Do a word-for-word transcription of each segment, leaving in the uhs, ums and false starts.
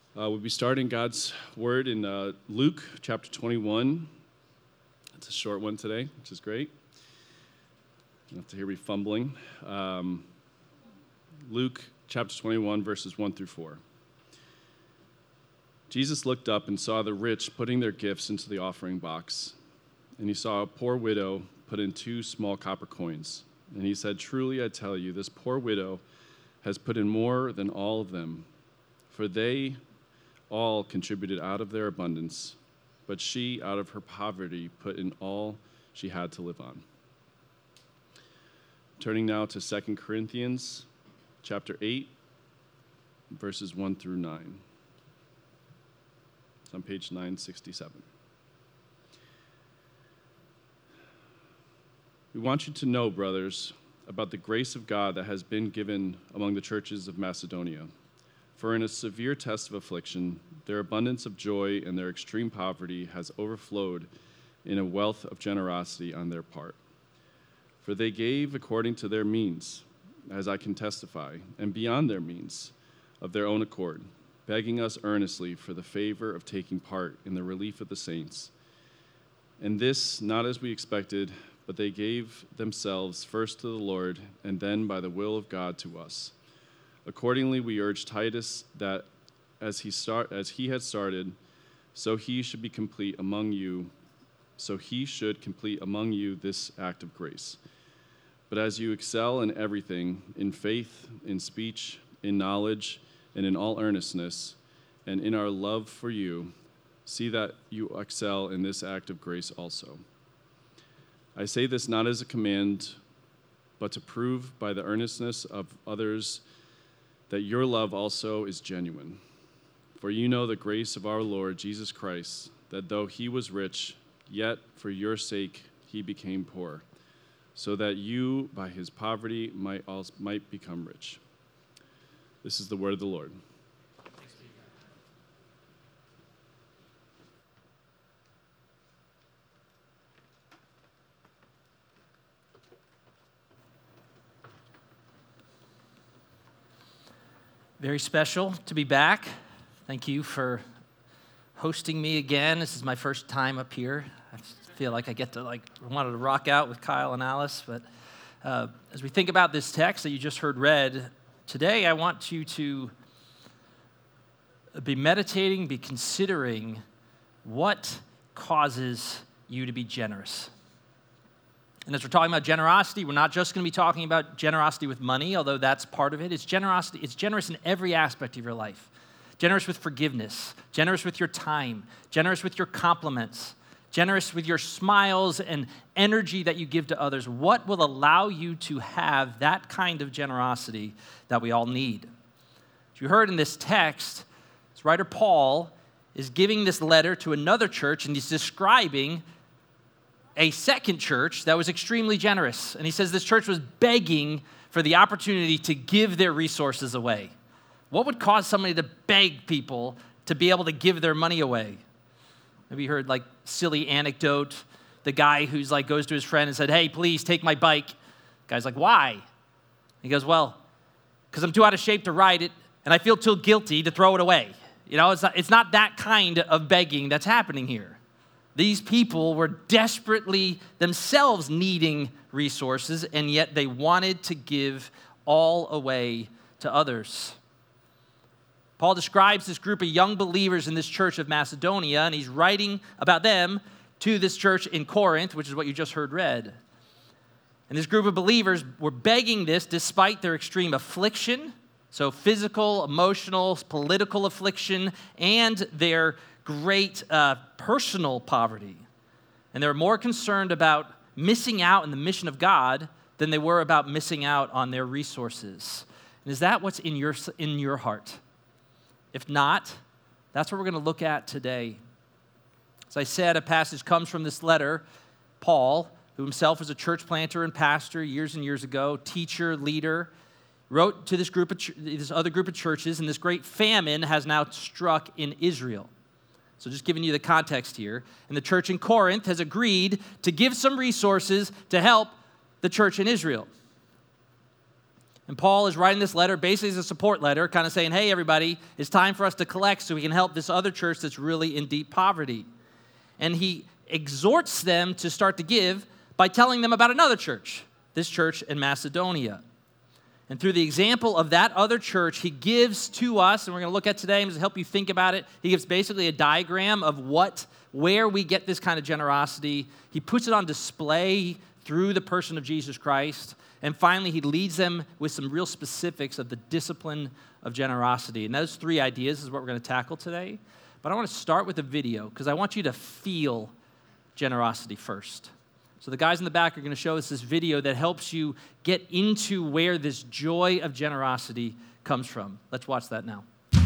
Uh, we'll be starting God's Word in uh, Luke chapter twenty-one. It's a short one today, which is great. You don't have to hear me fumbling. Um, Luke chapter twenty-one, verses one through four. Jesus looked up and saw the rich putting their gifts into the offering box. And he saw a poor widow put in two small copper coins. And he said, "Truly I tell you, this poor widow has put in more than all of them. For they all contributed out of their abundance, but she, out of her poverty, put in all she had to live on." Turning now to Second Corinthians chapter eight, verses one through nine. It's on page nine sixty-seven. "We want you to know, brothers, about the grace of God that has been given among the churches of Macedonia. For in a severe test of affliction, their abundance of joy and their extreme poverty has overflowed in a wealth of generosity on their part. For they gave according to their means, as I can testify, and beyond their means, of their own accord, begging us earnestly for the favor of taking part in the relief of the saints. And this, not as we expected, but they gave themselves first to the Lord, and then by the will of God to us. Accordingly, we urge Titus that as he start as he had started, so he should be complete among you, so he should complete among you this act of grace. But as you excel in everything, in faith, in speech, in knowledge, and in all earnestness, and in our love for you, see that you excel in this act of grace also. I say this not as a command, but to prove by the earnestness of others that your love also is genuine. For you know the grace of our Lord Jesus Christ, that though he was rich, yet for your sake he became poor, so that you by his poverty might also might become rich." This is the word of the Lord. Very special to be back. Thank you for hosting me again. This is my first time up here. I feel like I get to like wanted to rock out with Kyle and Alice. But uh, as we think about this text that you just heard read today, I want you to be meditating, be considering what causes you to be generous. And as we're talking about generosity, we're not just going to be talking about generosity with money, although that's part of it. It's generosity. It's generous in every aspect of your life. Generous with forgiveness, generous with your time, generous with your compliments, generous with your smiles and energy that you give to others. What will allow you to have that kind of generosity that we all need? As you heard in this text, this writer Paul is giving this letter to another church, and he's describing a second church that was extremely generous. And he says this church was begging for the opportunity to give their resources away. What would cause somebody to beg people to be able to give their money away? Maybe you heard like silly anecdote, the guy who's like goes to his friend and said, "Hey, please take my bike." The guy's like, "Why?" He goes, "Well, because I'm too out of shape to ride it, and I feel too guilty to throw it away." You know, it's not, it's not that kind of begging that's happening here. These people were desperately themselves needing resources, and yet they wanted to give all away to others. Paul describes this group of young believers in this church of Macedonia, and he's writing about them to this church in Corinth, which is what you just heard read. And this group of believers were begging this despite their extreme affliction, so physical, emotional, political affliction, and their great uh, personal poverty. And they were more concerned about missing out in the mission of God than they were about missing out on their resources. And is that what's in your, in your heart? If not, that's what we're going to look at today. As I said, a passage comes from this letter. Paul, who himself was a church planter and pastor years and years ago, teacher, leader, wrote to this group of ch- this other group of churches, and this great famine has now struck in Israel. So just giving you the context here. And the church in Corinth has agreed to give some resources to help the church in Israel. And Paul is writing this letter basically as a support letter, kind of saying, hey, everybody, it's time for us to collect so we can help this other church that's really in deep poverty. And he exhorts them to start to give by telling them about another church, this church in Macedonia. And through the example of that other church, he gives to us, and we're going to look at today and just help you think about it. He gives basically a diagram of what, where we get this kind of generosity. He puts it on display through the person of Jesus Christ. And finally, he leads them with some real specifics of the discipline of generosity. And those three ideas is what we're going to tackle today. But I want to start with a video because I want you to feel generosity first. So the guys in the back are going to show us this video that helps you get into where this joy of generosity comes from. Let's watch that now.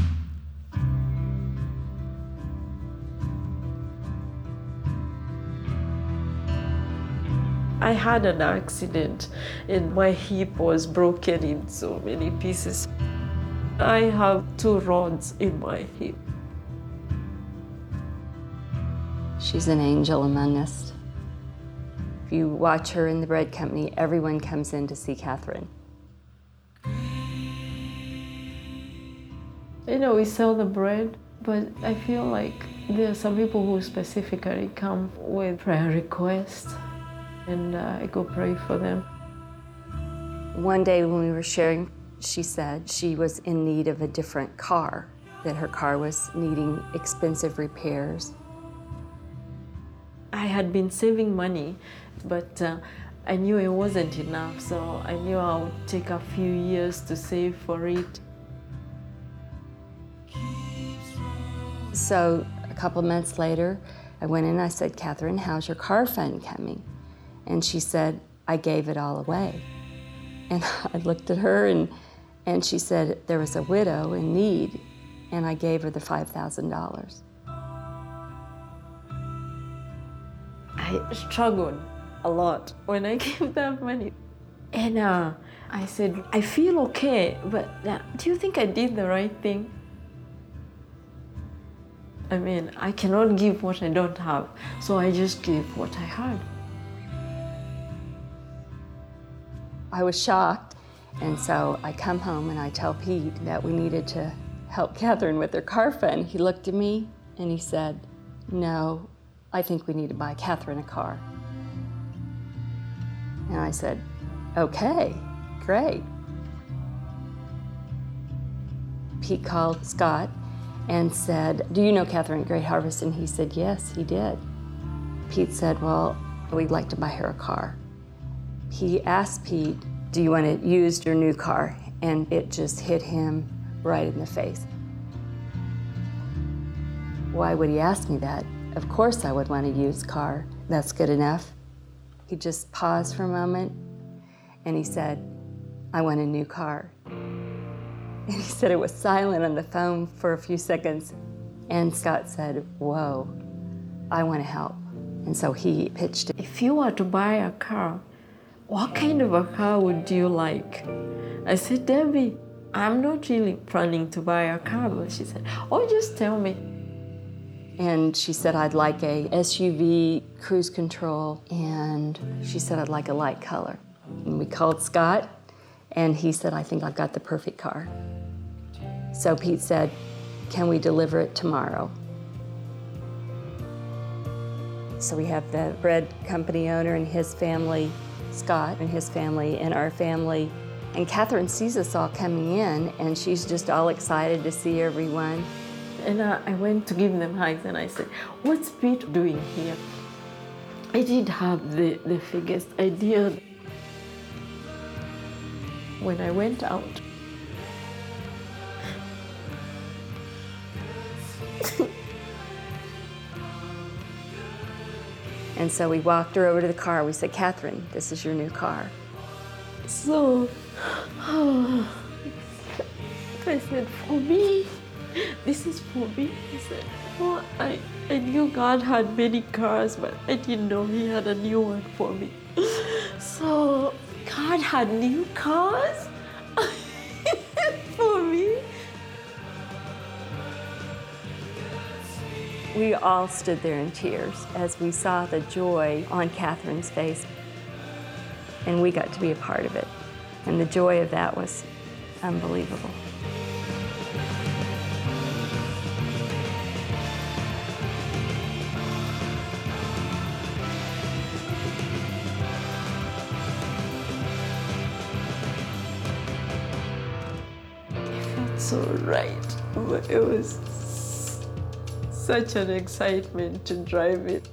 I had an accident and my hip was broken in so many pieces. I have two rods in my hip. She's an angel among us. If you watch her in the bread company, everyone comes in to see Catherine. You know, we sell the bread, but I feel like there are some people who specifically come with prayer requests. And uh, I go pray for them. One day when we were sharing, she said she was in need of a different car, that her car was needing expensive repairs. I had been saving money, but uh, I knew it wasn't enough, so I knew I would take a few years to save for it. So a couple of months later, I went in and I said, Catherine, how's your car fund coming? And she said, I gave it all away. And I looked at her and, and she said there was a widow in need, and I gave her the five thousand dollars. I struggled a lot when I gave that money. And uh, I said, I feel okay, but uh, do you think I did the right thing? I mean, I cannot give what I don't have, so I just gave what I had. I was shocked, and so I come home and I tell Pete that we needed to help Catherine with her car fund. He looked at me and he said, no, I think we need to buy Catherine a car. And I said, okay, great. Pete called Scott and said, do you know Catherine at Great Harvest? And he said, yes, he did. Pete said, well, we'd like to buy her a car. He asked Pete, do you want to use your new car? And it just hit him right in the face. Why would he ask me that? Of course I would want a used car. That's good enough. He just paused for a moment and he said, I want a new car. And he said it was silent on the phone for a few seconds. And Scott said, whoa, I want to help. And so he pitched it. If you were to buy a car, what kind of a car would you like? I said, Debbie, I'm not really planning to buy a car, but she said, oh, just tell me. And she said, I'd like a S U V, cruise control, and she said, I'd like a light color. And we called Scott, and he said, I think I've got the perfect car. So Pete said, can we deliver it tomorrow? So we have the bread company owner and his family, Scott and his family, and our family. And Catherine sees us all coming in, and she's just all excited to see everyone. And uh, I went to give them hugs, and I said, what's Pete doing here? I didn't have the, the biggest idea. When I went out, and so we walked her over to the car. We said, Catherine, this is your new car. So, oh, I said, for me? This is for me? I said, oh, I, I knew God had many cars, but I didn't know He had a new one for me. So, God had new cars for me? We all stood there in tears as we saw the joy on Catherine's face, and we got to be a part of it. And And the joy of that was unbelievable. So right, but it was such an excitement to drive it.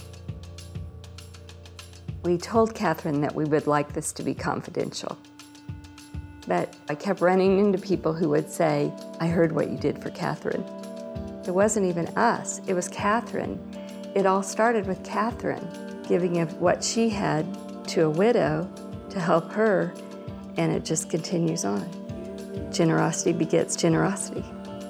We told Catherine that we would like this to be confidential. But I kept running into people who would say, I heard what you did for Catherine. It wasn't even us, it was Catherine. It all started with Catherine giving of what she had to a widow to help her, and it just continues on. Generosity begets generosity.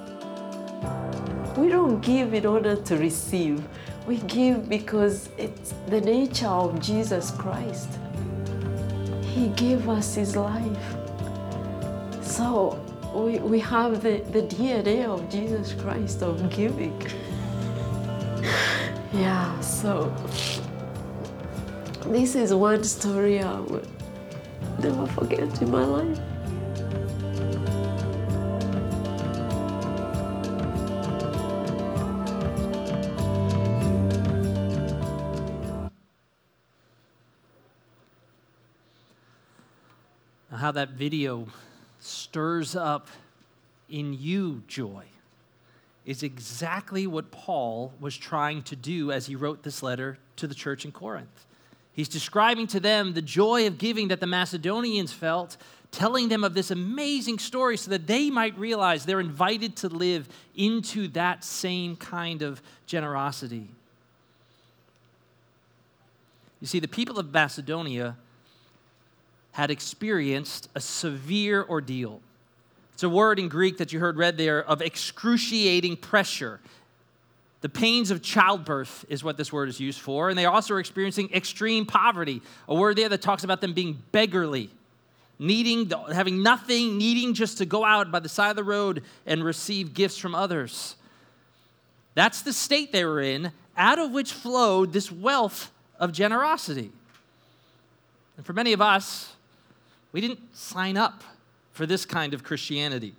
We don't give in order to receive. We give because it's the nature of Jesus Christ. He gave us his life. So we, we have the, the D N A of Jesus Christ of giving. Yeah, so this is one story I will never forget in my life. How that video stirs up in you joy is exactly what Paul was trying to do as he wrote this letter to the church in Corinth. He's describing to them the joy of giving that the Macedonians felt, telling them of this amazing story so that they might realize they're invited to live into that same kind of generosity. You see, the people of Macedonia had experienced a severe ordeal. It's a word in Greek that you heard read there of excruciating pressure. The pains of childbirth is what this word is used for, and they also are experiencing extreme poverty, a word there that talks about them being beggarly, needing, having nothing, needing just to go out by the side of the road and receive gifts from others. That's the state they were in, out of which flowed this wealth of generosity. And for many of us, we didn't sign up for this kind of Christianity.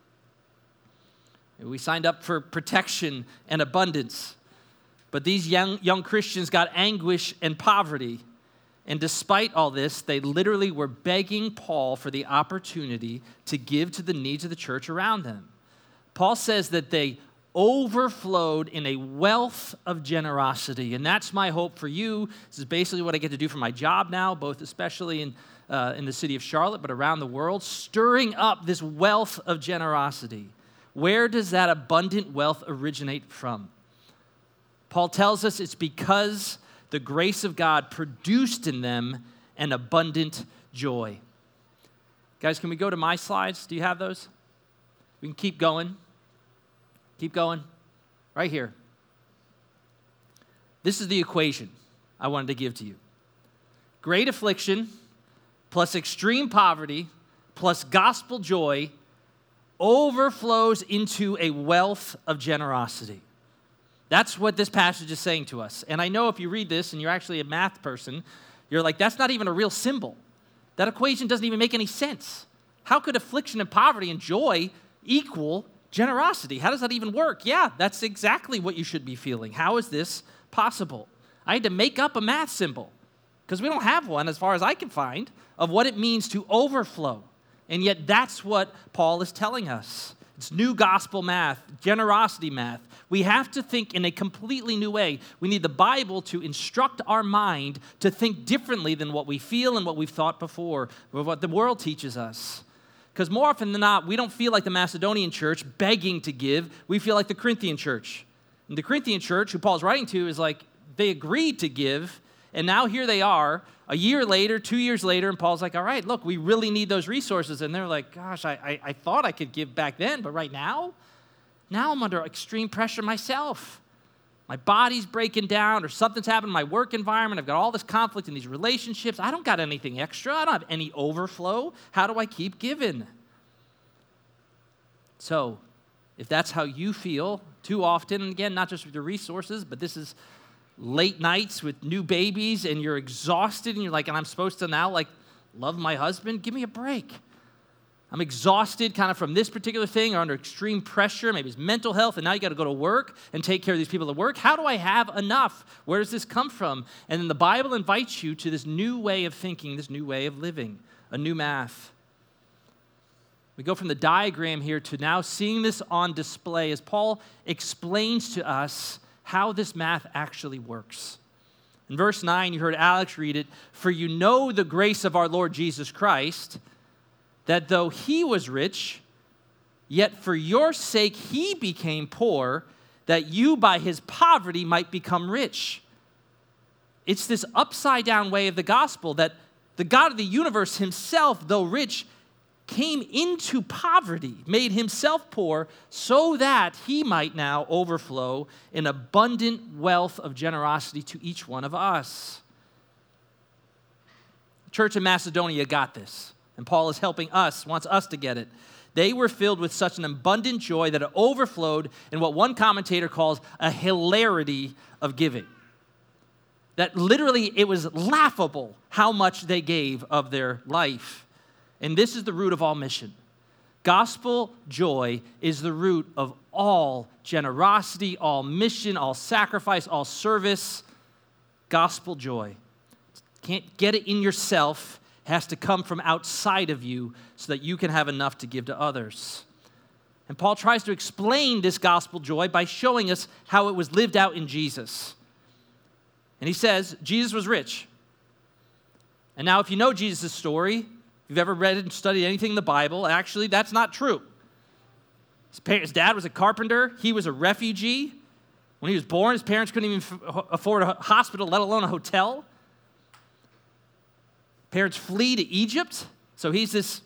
We signed up for protection and abundance. But these young, young Christians got anguish and poverty. And despite all this, they literally were begging Paul for the opportunity to give to the needs of the church around them. Paul says that they overflowed in a wealth of generosity. And that's my hope for you. This is basically what I get to do for my job now, both especially in, uh, in the city of Charlotte, but around the world, stirring up this wealth of generosity. Where does that abundant wealth originate from? Paul tells us it's because the grace of God produced in them an abundant joy. Guys, can we go to my slides? Do you have those? We can keep going. Keep going. Right here. This is the equation I wanted to give to you. Great affliction plus extreme poverty plus gospel joy overflows into a wealth of generosity. That's what this passage is saying to us. And I know if you read this and you're actually a math person, you're like, that's not even a real symbol. That equation doesn't even make any sense. How could affliction and poverty and joy equal generosity? How does that even work? Yeah, that's exactly what you should be feeling. How is this possible? I had to make up a math symbol because we don't have one, as far as I can find, of what it means to overflow. And yet that's what Paul is telling us. It's new gospel math, generosity math. We have to think in a completely new way. We need the Bible to instruct our mind to think differently than what we feel and what we've thought before, or what the world teaches us. Because more often than not, we don't feel like the Macedonian church begging to give. We feel like the Corinthian church. And the Corinthian church, who Paul's writing to, is like, they agreed to give, and now here they are, a year later, two years later, and Paul's like, all right, look, we really need those resources. And they're like, gosh, I, I, I thought I could give back then, but right now? Now I'm under extreme pressure myself. My body's breaking down, or something's happened in my work environment. I've got all this conflict in these relationships. I don't got anything extra. I don't have any overflow. How do I keep giving? So, if that's how you feel too often, and again, not just with your resources, but this is late nights with new babies, and you're exhausted, and you're like, and I'm supposed to now, like, love my husband. Give me a break. I'm exhausted kind of from this particular thing or under extreme pressure. Maybe it's mental health, and now you got to go to work and take care of these people at work. How do I have enough? Where does this come from? And then the Bible invites you to this new way of thinking, this new way of living, a new math. We go from the diagram here to now seeing this on display as Paul explains to us how this math actually works. In verse nine, you heard Alex read it, "For you know the grace of our Lord Jesus Christ, that though he was rich, yet for your sake he became poor, that you by his poverty might become rich." It's this upside down way of the gospel that the God of the universe himself, though rich, came into poverty, made himself poor, so that he might now overflow in abundant wealth of generosity to each one of us. The church in Macedonia got this. And Paul is helping us, wants us to get it. They were filled with such an abundant joy that it overflowed in what one commentator calls a hilarity of giving. That literally it was laughable how much they gave of their life. And this is the root of all mission. Gospel joy is the root of all generosity, all mission, all sacrifice, all service. Gospel joy. Can't get it in yourself. Has to come from outside of you so that you can have enough to give to others. And Paul tries to explain this gospel joy by showing us how it was lived out in Jesus. And he says, Jesus was rich. And now if you know Jesus' story, if you've ever read and studied anything in the Bible, actually that's not true. His, parents, his dad was a carpenter. He was a refugee. When he was born, his parents couldn't even f- afford a hospital, let alone a hotel. Parents flee to Egypt, so he's this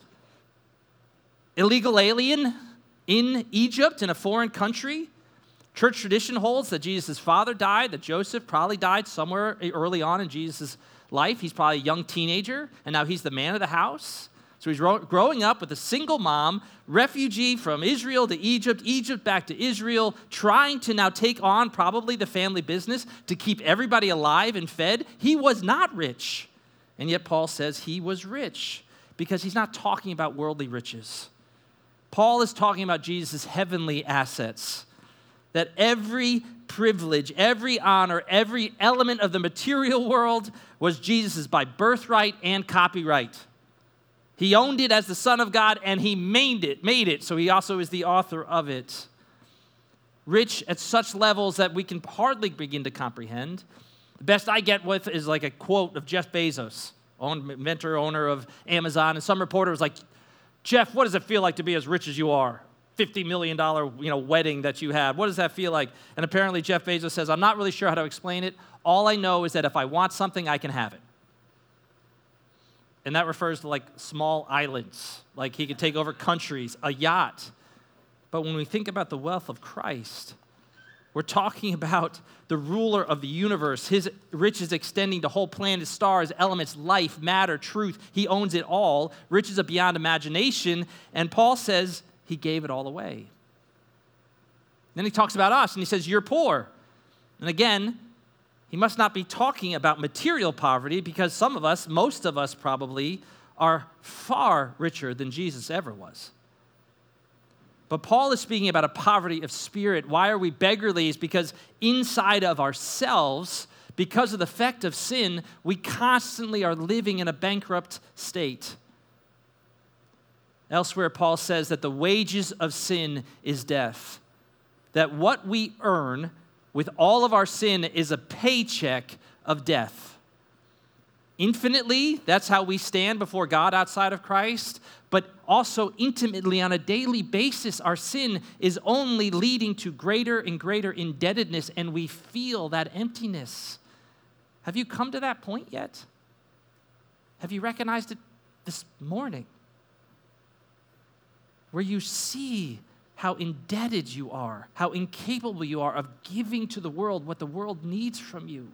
illegal alien in Egypt, in a foreign country. Church tradition holds that Jesus' father died, that Joseph probably died somewhere early on in Jesus' life. He's probably a young teenager, and now he's the man of the house. So he's growing up with a single mom, refugee from Israel to Egypt, Egypt back to Israel, trying to now take on probably the family business to keep everybody alive and fed. He was not rich. And yet Paul says he was rich because he's not talking about worldly riches. Paul is talking about Jesus' heavenly assets, that every privilege, every honor, every element of the material world was Jesus' by birthright and copyright. He owned it as the Son of God, and he made it, made it, so he also is the author of it. Rich at such levels that we can hardly begin to comprehend. The best I get with is like a quote of Jeff Bezos, inventor, owner of Amazon, and some reporter was like, "Jeff, what does it feel like to be as rich as you are? fifty million dollars you know, wedding that you had. What does that feel like?" And apparently Jeff Bezos says, "I'm not really sure how to explain it. All I know is that if I want something, I can have it." And that refers to like small islands, like he could take over countries, a yacht. But when we think about the wealth of Christ, we're talking about the ruler of the universe, his riches extending to whole planets, stars, elements, life, matter, truth. He owns it all. Riches are beyond imagination. And Paul says he gave it all away. Then he talks about us and he says, "You're poor." And again, he must not be talking about material poverty because some of us, most of us probably, are far richer than Jesus ever was. But Paul is speaking about a poverty of spirit. Why are we beggarly? It's because inside of ourselves, because of the effect of sin, we constantly are living in a bankrupt state. Elsewhere, Paul says that the wages of sin is death. That what we earn with all of our sin is a paycheck of death. Infinitely, that's how we stand before God outside of Christ, but also intimately on a daily basis, our sin is only leading to greater and greater indebtedness, and we feel that emptiness. Have you come to that point yet? Have you recognized it this morning? Where you see how indebted you are, how incapable you are of giving to the world what the world needs from you.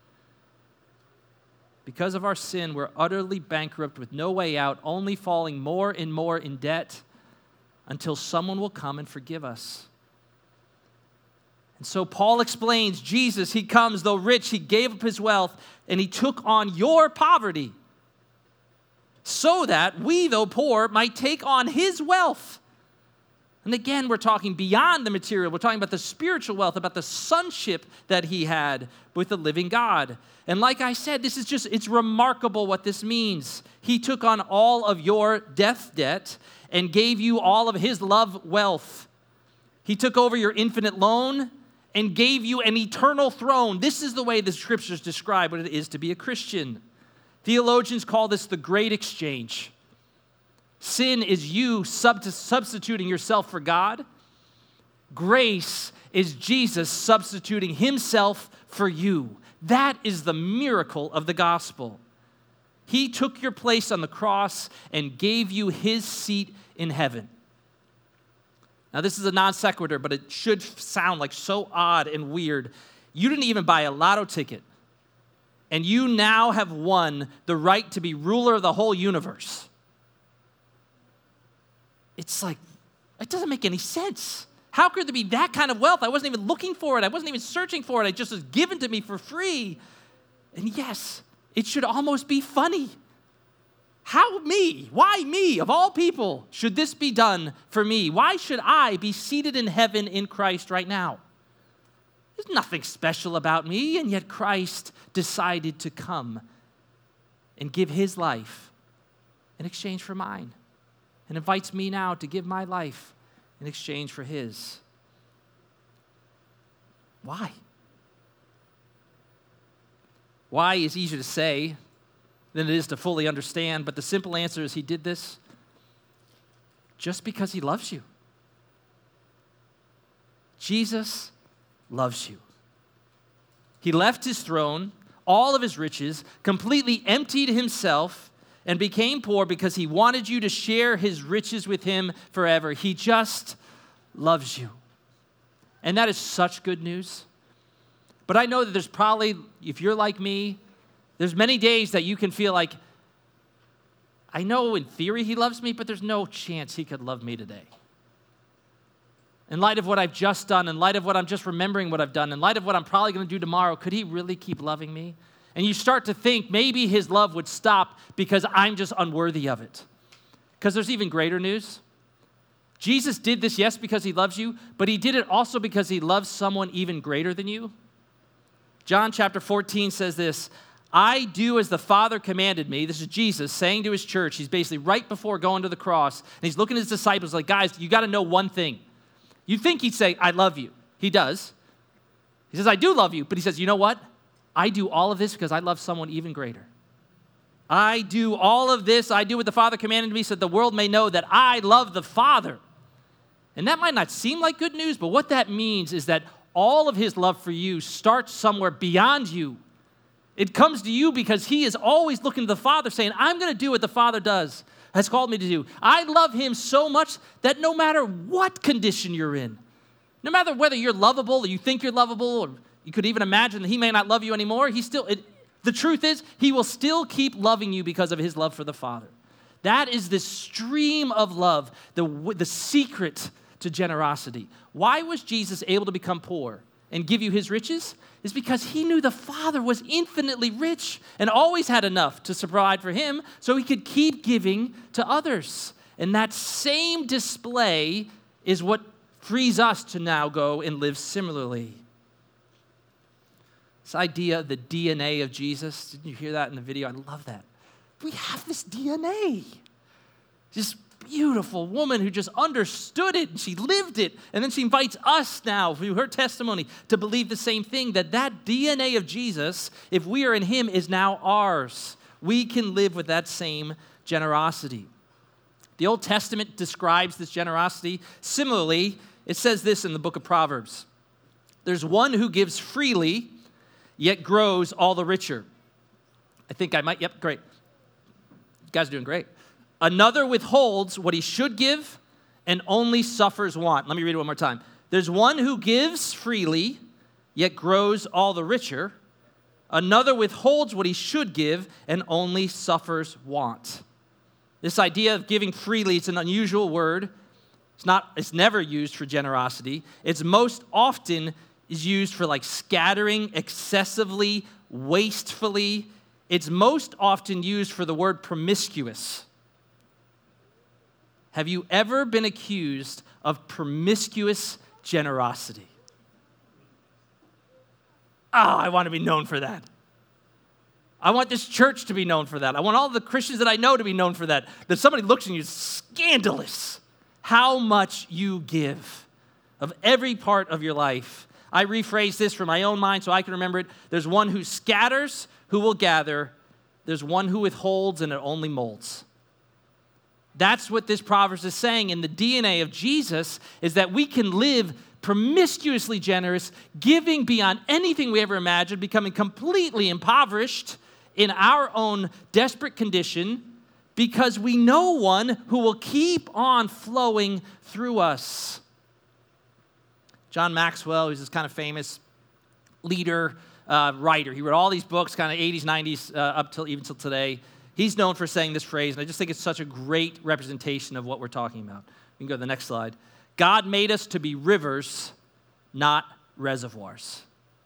Because of our sin, we're utterly bankrupt with no way out, only falling more and more in debt until someone will come and forgive us. And so Paul explains, Jesus, he comes, though rich, he gave up his wealth, and he took on your poverty. so that we, though poor, might take on his wealth. And again, we're talking beyond the material. We're talking about the spiritual wealth, about the sonship that he had with the living God. And like I said, this is just, it's remarkable what this means. He took on all of your death debt and gave you all of his love wealth. He took over your infinite loan and gave you an eternal throne. This is the way the scriptures describe what it is to be a Christian. Theologians call this the great exchange. Sin is you sub- substituting yourself for God. Grace is Jesus substituting himself for you. That is the miracle of the gospel. He took your place on the cross and gave you his seat in heaven. Now, this is a non sequitur, but it should sound like so odd and weird. You didn't even buy a lotto ticket, and you now have won the right to be ruler of the whole universe. It's like, it doesn't make any sense. How could there be that kind of wealth? I wasn't even looking for it. I wasn't even searching for it. It just was given to me for free. And yes, it should almost be funny. How me? Why me? Of all people, should this be done for me? Why should I be seated in heaven in Christ right now? There's nothing special about me, and yet Christ decided to come and give his life in exchange for mine, and invites me now to give my life in exchange for his. Why? Why is easier to say than it is to fully understand, but the simple answer is he did this just because he loves you. Jesus loves you. He left his throne, all of his riches, completely emptied himself, and became poor because he wanted you to share his riches with him forever. He just loves you. And that is such good news. But I know that there's probably, if you're like me, there's many days that you can feel like, I know in theory he loves me, but there's no chance he could love me today. In light of what I've just done, in light of what I'm just remembering what I've done, in light of what I'm probably going to do tomorrow, could he really keep loving me? And you start to think maybe his love would stop because I'm just unworthy of it. Because there's even greater news. Jesus did this, yes, because he loves you, but he did it also because he loves someone even greater than you. John chapter fourteen says this, I do as the Father commanded me. This is Jesus saying to his church. He's basically right before going to the cross, and he's looking at his disciples like, guys, you got to know one thing. You'd think he'd say, I love you. He does. He says, I do love you, but he says, you know what? I do all of this because I love someone even greater. I do all of this. I do what the Father commanded me so that the world may know that I love the Father. And that might not seem like good news, but what that means is that all of his love for you starts somewhere beyond you. It comes to you because he is always looking to the Father saying, I'm going to do what the Father does, has called me to do. I love him so much that no matter what condition you're in, no matter whether you're lovable or you think you're lovable, or you could even imagine that he may not love you anymore, he still, it, the truth is, he will still keep loving you because of his love for the Father. That is the stream of love, the, the secret to generosity. Why was Jesus able to become poor and give you his riches? It's because he knew the Father was infinitely rich and always had enough to provide for him so he could keep giving to others. And that same display is what frees us to now go and live similarly. This idea of the D N A of Jesus, didn't you hear that in the video? I love that. We have this D N A. Just beautiful woman who just understood it and she lived it. And then she invites us now through her testimony to believe the same thing, that that D N A of Jesus, if we are in him, is now ours. We can live with that same generosity. The Old Testament describes this generosity. Similarly, it says this in the book of Proverbs. There's one who gives freely, yet grows all the richer. I think I might, yep, great. You guys are doing great. Another withholds what he should give and only suffers want. Let me read it one more time. There's one who gives freely, yet grows all the richer. Another withholds what he should give and only suffers want. This idea of giving freely, it's an unusual word. It's not, it's never used for generosity. It's most often is used for like scattering excessively, wastefully. It's most often used for the word promiscuous. Have you ever been accused of promiscuous generosity? Oh, I want to be known for that. I want this church to be known for that. I want all the Christians that I know to be known for that. That somebody looks at you, it's scandalous how much you give of every part of your life. I rephrase this from my own mind so I can remember it. There's one who scatters, who will gather. There's one who withholds, and it only molds. That's what this Proverbs is saying. In the D N A of Jesus is that we can live promiscuously generous, giving beyond anything we ever imagined, becoming completely impoverished in our own desperate condition because we know one who will keep on flowing through us. John Maxwell, who's this kind of famous leader, uh, writer. He wrote all these books, kind of eighties, nineties, uh, up till even till today. He's known for saying this phrase, and I just think it's such a great representation of what we're talking about. We can go to the next slide. God made us to be rivers, not reservoirs.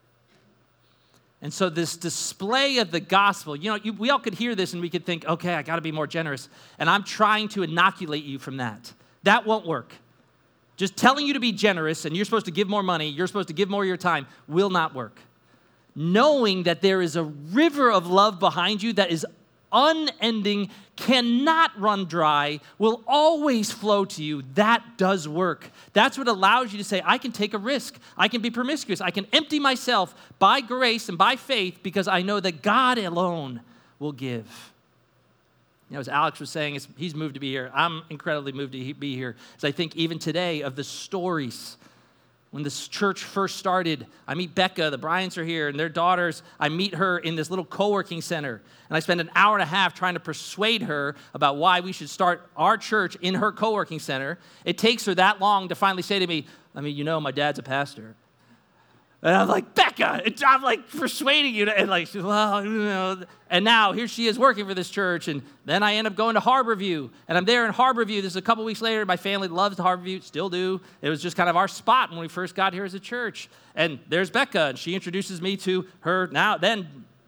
And so this display of the gospel, you know, you, we all could hear this and we could think, okay, I got to be more generous. And I'm trying to inoculate you from that. That won't work. Just telling you to be generous and you're supposed to give more money, you're supposed to give more of your time, will not work. Knowing that there is a river of love behind you that is unending, cannot run dry, will always flow to you, that does work. That's what allows you to say, I can take a risk. I can be promiscuous. I can empty myself by grace and by faith because I know that God alone will give. You know, as Alex was saying, he's moved to be here. I'm incredibly moved to be here. As I think even today of the stories. When this church first started, I meet Becca, the Bryants are here, and their daughters, I meet her in this little co-working center. And I spend an hour and a half trying to persuade her about why we should start our church in her co-working center. It takes her that long to finally say to me, I mean, you know, my dad's a pastor. And I'm like, Becca, I'm like persuading you. To, and like, well, you know. And now here she is working for this church. And then I end up going to Harborview. And I'm there in Harborview. This is a couple weeks later. My family loves Harborview, still do. It was just kind of our spot when we first got here as a church. And there's Becca. And she introduces me to her now, then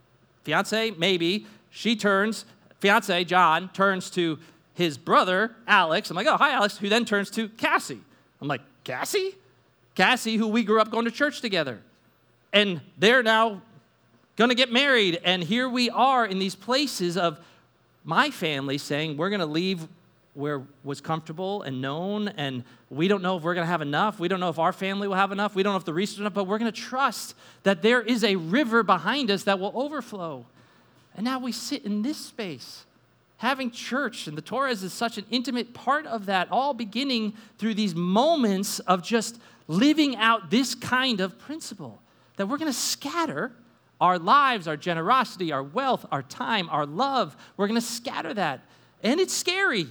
fiance, maybe. She turns, fiance, John, turns to his brother, Alex. I'm like, oh, hi, Alex. Who then turns to Cassie. I'm like, Cassie? Cassie, who we grew up going to church together. And they're now going to get married. And here we are in these places of my family saying, we're going to leave where was comfortable and known. And we don't know if we're going to have enough. We don't know if our family will have enough. We don't know if the resources are enough. But we're going to trust that there is a river behind us that will overflow. And now we sit in this space. Having church and the Torres is such an intimate part of that, all beginning through these moments of just living out this kind of principle, that we're going to scatter our lives, our generosity, our wealth, our time, our love. We're going to scatter that. And it's scary.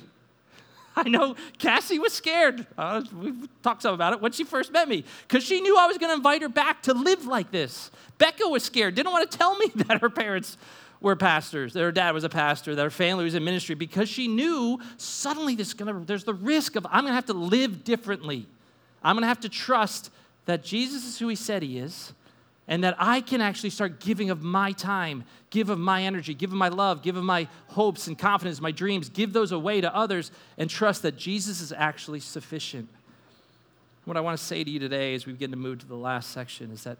I know Cassie was scared. Uh, we've talked some about it when she first met me because she knew I was going to invite her back to live like this. Becca was scared, didn't want to tell me that her parents were pastors, that her dad was a pastor, that her family was in ministry because she knew suddenly there's, gonna, there's the risk of I'm going to have to live differently. I'm going to have to trust that Jesus is who he said he is and that I can actually start giving of my time, give of my energy, give of my love, give of my hopes and confidence, my dreams, give those away to others and trust that Jesus is actually sufficient. What I want to say to you today as we begin to move to the last section is that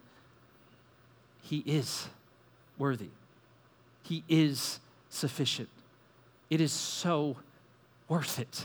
he is worthy. He is sufficient. It is so worth it.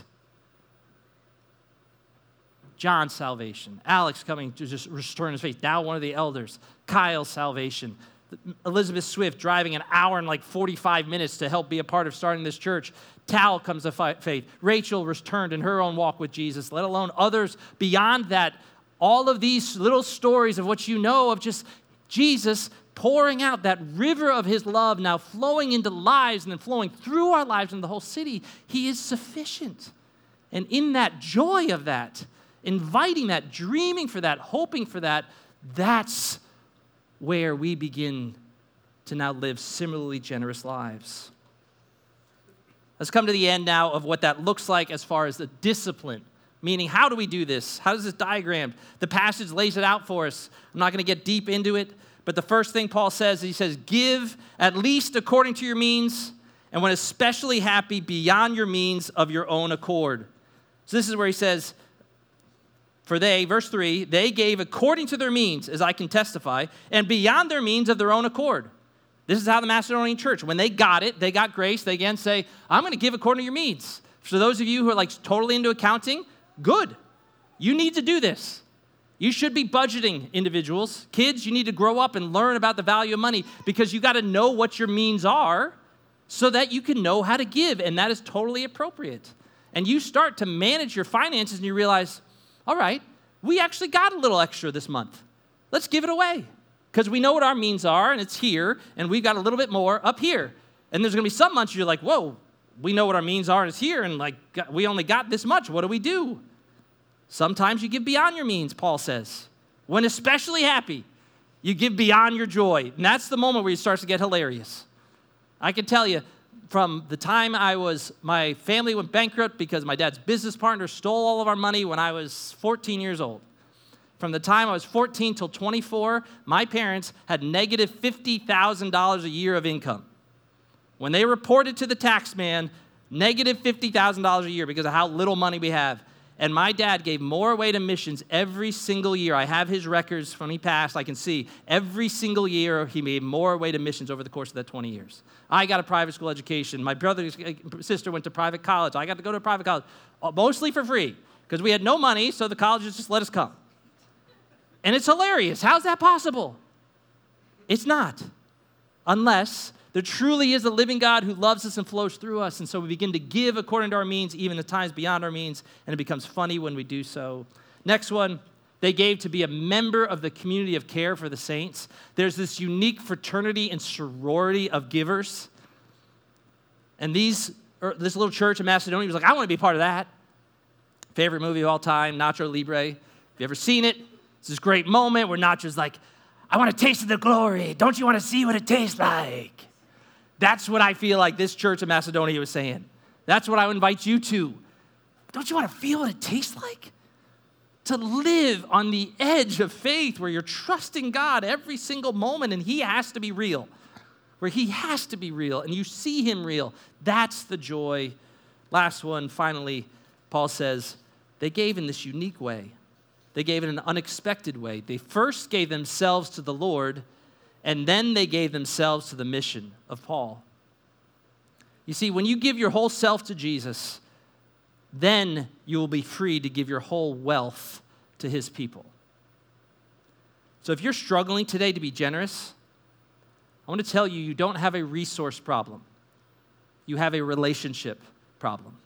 John's salvation, Alex coming to just restore his faith, now one of the elders, Kyle's salvation, Elizabeth Swift driving an hour and like forty-five minutes to help be a part of starting this church. Tal comes to faith. Rachel returned in her own walk with Jesus, let alone others beyond that. All of these little stories of what you know of just Jesus pouring out that river of his love now flowing into lives and then flowing through our lives and the whole city. He is sufficient. And in that joy of that, inviting that, dreaming for that, hoping for that, that's where we begin to now live similarly generous lives. Let's come to the end now of what that looks like as far as the discipline. Meaning, how do we do this? How does this diagram? The passage lays it out for us. I'm not going to get deep into it, But the first thing Paul says, he says, give at least according to your means, and when especially happy, beyond your means of your own accord. So this is where he says, for they, verse three, they gave according to their means, as I can testify, and beyond their means of their own accord. This is how the Macedonian church, when they got it, they got grace, they again say, I'm going to give according to your means. So those of you who are like totally into accounting, good. You need to do this. You should be budgeting, individuals. Kids, you need to grow up and learn about the value of money because you got to know what your means are so that you can know how to give, and that is totally appropriate. And you start to manage your finances and you realize, all right, we actually got a little extra this month. Let's give it away because we know what our means are, and it's here, and we've got a little bit more up here. And there's going to be some months you're like, whoa, we know what our means are, and it's here, and like we only got this much. What do we do? Sometimes you give beyond your means, Paul says. When especially happy, you give beyond your joy. And that's the moment where it starts to get hilarious. I can tell you, from the time I was, my family went bankrupt because my dad's business partner stole all of our money when I was fourteen years old. From the time I was fourteen till twenty-four, my parents had negative fifty thousand dollars a year of income. When they reported to the tax man, negative fifty thousand dollars a year because of how little money we have. And my dad gave more away to missions every single year. I have his records from he passed. I can see every single year he made more away to missions over the course of that twenty years. I got a private school education. My brother's sister went to private college. I got to go to a private college, mostly for free because we had no money, so the colleges just let us come. And it's hilarious. How's that possible? It's not, unless there truly is a living God who loves us and flows through us, and so we begin to give according to our means, even at times beyond our means, and it becomes funny when we do so. Next one, they gave to be a member of the community of care for the saints. There's this unique fraternity and sorority of givers, and these, or this little church in Macedonia was like, I want to be part of that. Favorite movie of all time, Nacho Libre. Have you ever seen it? It's this great moment where Nacho's like, I want to taste the glory. Don't you want to see what it tastes like? That's what I feel like this church in Macedonia was saying. That's what I would invite you to. Don't you want to feel what it tastes like? To live on the edge of faith where you're trusting God every single moment and he has to be real. Where he has to be real and you see him real. That's the joy. Last one, finally, Paul says, they gave in this unique way. They gave in an unexpected way. They first gave themselves to the Lord, and then they gave themselves to the mission of Paul. You see, when you give your whole self to Jesus, then you will be free to give your whole wealth to his people. So if you're struggling today to be generous, I want to tell you, you don't have a resource problem. You have a relationship problem.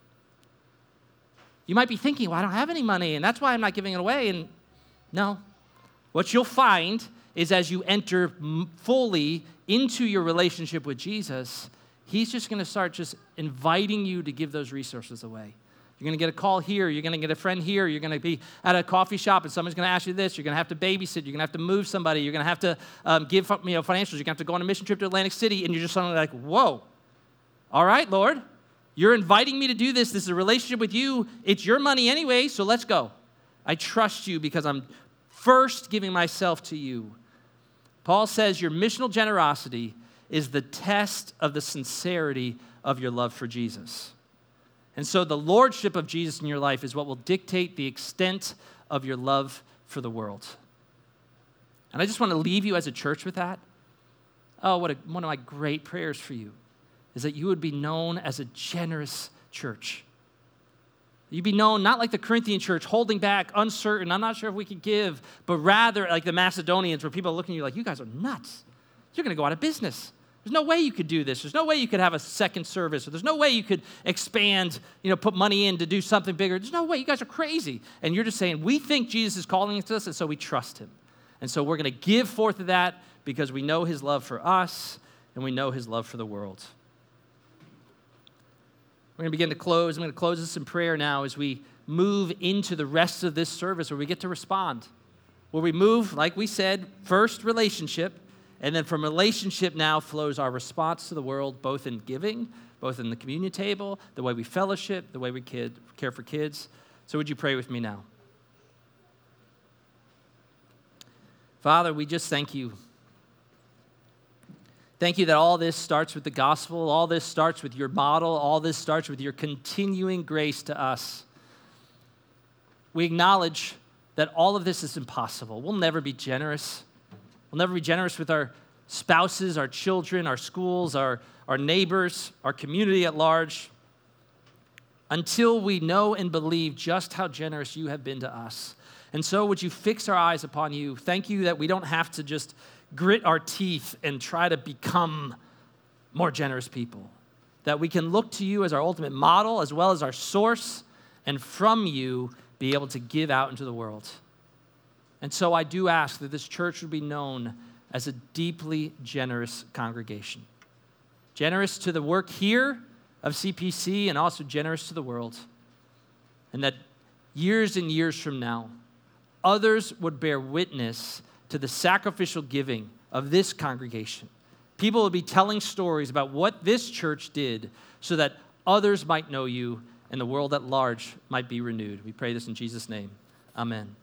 You might be thinking, well, I don't have any money, and that's why I'm not giving it away. And no. What you'll find is as you enter fully into your relationship with Jesus, he's just going to start just inviting you to give those resources away. You're going to get a call here. You're going to get a friend here. You're going to be at a coffee shop, and someone's going to ask you this. You're going to have to babysit. You're going to have to move somebody. You're going to have to um, give you know, financials. You're going to have to go on a mission trip to Atlantic City, and you're just suddenly like, whoa. All right, Lord. You're inviting me to do this. This is a relationship with you. It's your money anyway, so let's go. I trust you because I'm first giving myself to you. Paul says your missional generosity is the test of the sincerity of your love for Jesus. And so the lordship of Jesus in your life is what will dictate the extent of your love for the world. And I just want to leave you as a church with that. Oh, what a, one of my great prayers for you is that you would be known as a generous church. You'd be known not like the Corinthian church, holding back, uncertain, I'm not sure if we could give, but rather like the Macedonians where people are looking at you like, you guys are nuts. You're going to go out of business. There's no way you could do this. There's no way you could have a second service. Or there's no way you could expand, you know, put money in to do something bigger. There's no way. You guys are crazy. And you're just saying, we think Jesus is calling us, and so we trust him. And so we're going to give forth of that because we know his love for us and we know his love for the world. We're going to begin to close. I'm going to close this in prayer now as we move into the rest of this service where we get to respond. Where we move, like we said, first relationship, and then from relationship now flows our response to the world, both in giving, both in the communion table, the way we fellowship, the way we kid, care for kids. So would you pray with me now? Father, we just thank you Thank you that all this starts with the gospel, all this starts with your model, all this starts with your continuing grace to us. We acknowledge that all of this is impossible. We'll never be generous. We'll never be generous with our spouses, our children, our schools, our, our neighbors, our community at large, until we know and believe just how generous you have been to us. And so would you fix our eyes upon you? Thank you that we don't have to just grit our teeth and try to become more generous people, that we can look to you as our ultimate model as well as our source, and from you be able to give out into the world. And so I do ask that this church would be known as a deeply generous congregation. Generous to the work here of C P C and also generous to the world. And that years and years from now, others would bear witness to the sacrificial giving of this congregation. People would be telling stories about what this church did so that others might know you and the world at large might be renewed. We pray this in Jesus' name. Amen.